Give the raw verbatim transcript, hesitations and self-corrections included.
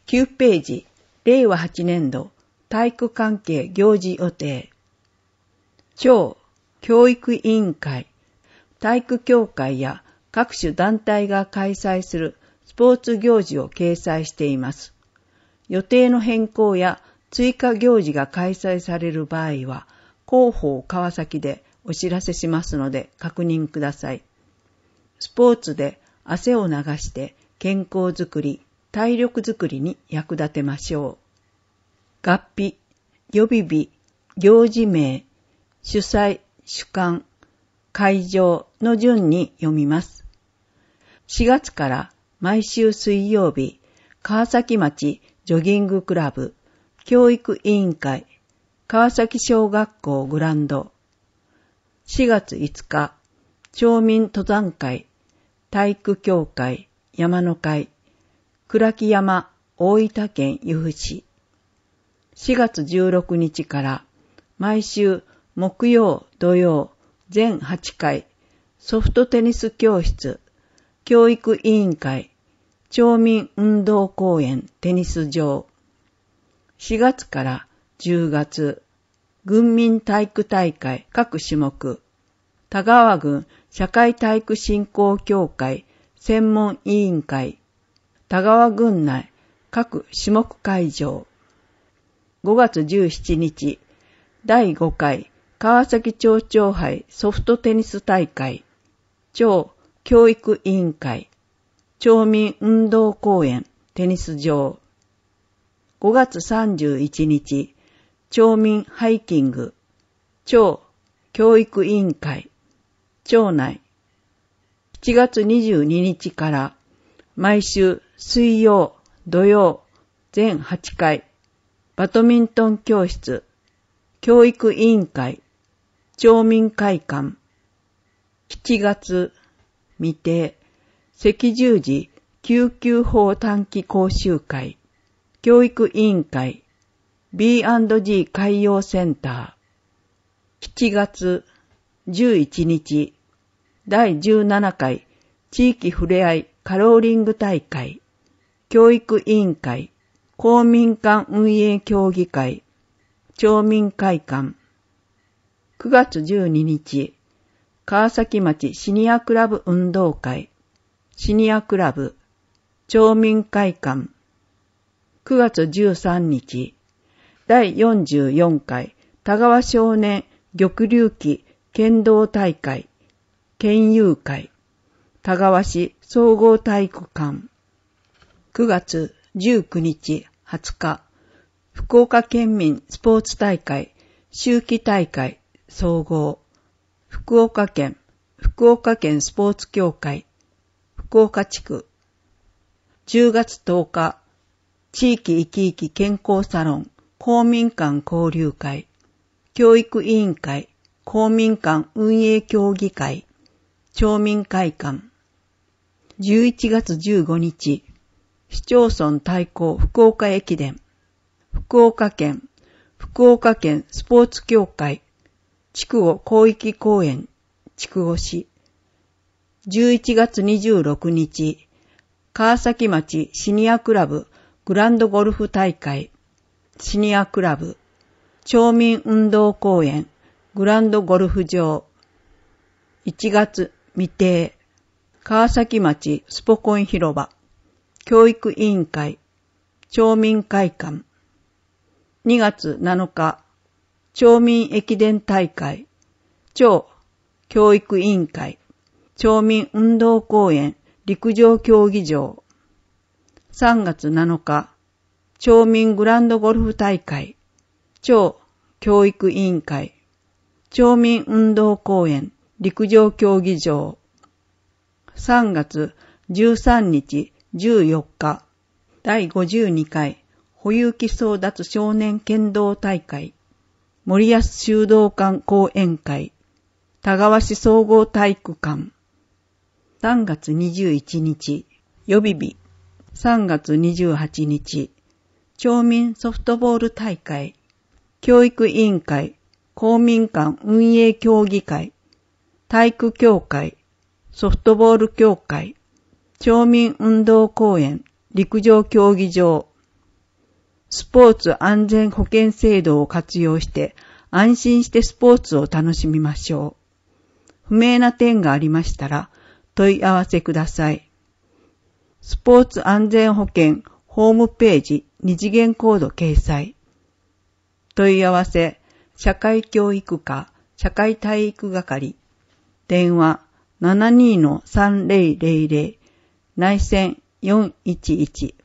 きゅうページ、れいわはちねんど体育関係行事予定。町教育委員会、体育協会や各種団体が開催するスポーツ行事を掲載しています。予定の変更や追加行事が開催される場合は、広報川崎でお知らせしますので確認ください。スポーツで汗を流して健康づくり、体力づくりに役立てましょう。月日、予備日、行事名、主催、主幹、会場の順に読みます。しがつから毎週水曜日、川崎町ジョギングクラブ、教育委員会、川崎小学校グランド。しがついつか、町民登山会、体育協会、山の会、倉木山、大分県由布市。しがつじゅうろくにちから毎週木曜、土曜、全はちかい、ソフトテニス教室、教育委員会、町民運動公園テニス場。しがつからじゅうがつ、軍民体育大会各種目、田川郡社会体育振興協会専門委員会、田川郡内各種目会場。ごがつじゅうしちにち、だいごかい川崎町長杯ソフトテニス大会、町教育委員会、町民運動公園テニス場。ごがつさんじゅういちにち、町民ハイキング、町教育委員会、町内。しちがつにじゅうににちから毎週水曜、土曜、全はちかい、バドミントン教室、教育委員会、町民会館。しちがつ、未定、赤十字救急法短期講習会、教育委員会、ビーアンドジー 海洋センター。しちがつじゅういちにち、だいじゅうななかい地域ふれあいカローリング大会、教育委員会、公民館運営協議会、町民会館。くがつじゅうににち、川崎町シニアクラブ運動会、シニアクラブ、町民会館。くがつじゅうさんにち、だいよんじゅうよんかい田川少年玉龍旗剣道大会、県友会、田川市総合体育館。くがつじゅうくにち、はつか、福岡県民スポーツ大会、秋季大会、総合、福岡県、福岡県スポーツ協会、福岡地区。じゅうがつとおか、地域生き生き健康サロン、公民館交流会、教育委員会、公民館運営協議会、町民会館。じゅういちがつじゅうごにち、市町村対抗福岡駅伝、福岡県、福岡県スポーツ協会、筑後広域公園、筑後市。じゅういちがつにじゅうろくにち、川崎町シニアクラブグランドゴルフ大会、シニアクラブ、町民運動公園、グランドゴルフ場。いちがつ未定、川崎町スポコン広場、教育委員会、町民会館。にがつなのか、町民駅伝大会、町教育委員会、町民運動公園陸上競技場。さんがつなのか、町民グランドゴルフ大会、町教育委員会、町民運動公園陸上競技場。さんがつじゅうさんにち、じゅうよっか、だいごじゅうにかい保有期争奪少年剣道大会、森安修道館講演会、田川市総合体育館。さんがつにじゅういちにち、予備日。さんがつにじゅうはちにち、町民ソフトボール大会、教育委員会、公民館運営協議会、体育協会、ソフトボール協会、町民運動公園陸上競技場。 スポーツ安全保険制度を活用して安心してスポーツを楽しみましょう。不明な点がありましたら問い合わせください。スポーツ安全保険ホームページ二次元コード掲載。問い合わせ社会教育課社会体育係電話 ななにーのさんぜろぜろぜろ 内線よんいちいち